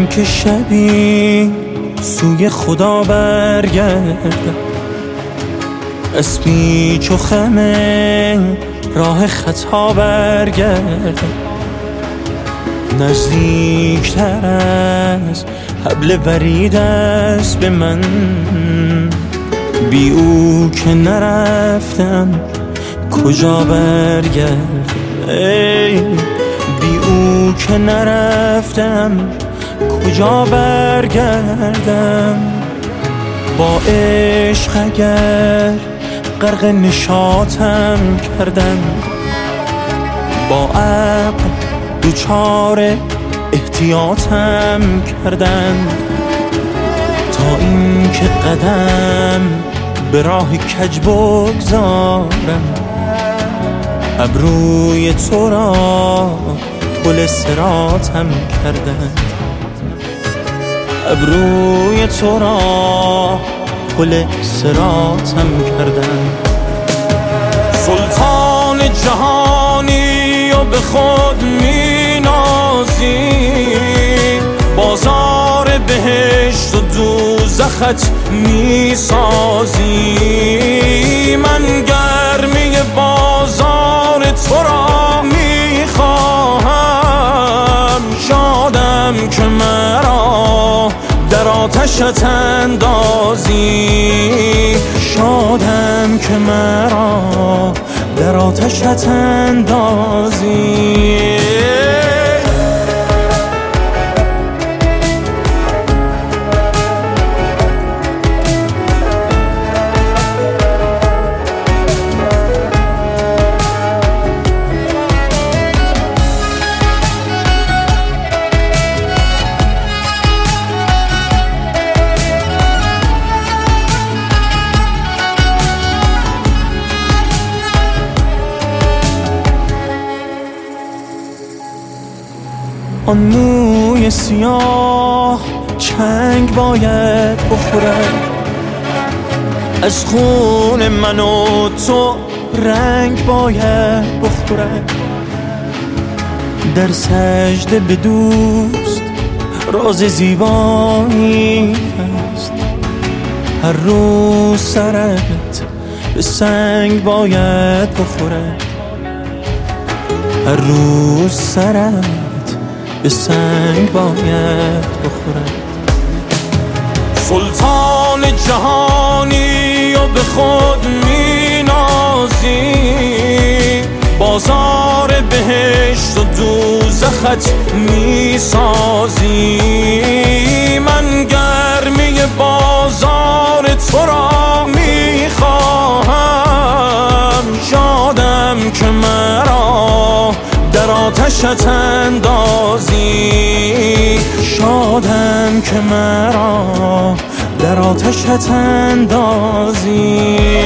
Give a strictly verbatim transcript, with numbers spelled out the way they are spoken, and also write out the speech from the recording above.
شدم که شبی سوی خدا برگردم، اسمی چو خمه راه خطا برگردم. نزدیکتر از حبل ورید است به من، بی او که نرفتم کجا برگردم. ای بی او که نرفتم کجا برگردم. با عشق اگر غرق نشاطم کردم، با عقل دوچار احتیاطم کردم، تا این که قدم به راه کج بگذارم. ابروی تو را پل صراطم کردم، ابروی تو را پل صراطم کردم. سلطان جهانی و به خود می نازی، بازار بهشت و دوزخت می سازی. من گرمی بازار تو را می خواهم، شادم که مرا در آتشت اندازی، شادم که مرا در آتشت اندازی. آن موی سیاه چنگ باید بخورد، از خون من و تو رنگ باید بخورد. در سجده به دوست راز زیبایی هست، هر روز سرت به سنگ باید بخورد، هر روز سرت به سنگ باید بخورد. سلطان جهانی و به خود می نازی، بازار بهشت و دوزخت می سازی. من گرمی بازار تو را می خواهم، شادم که مرا در آتشت اندازی، شادم که مرا در آتشت اندازی.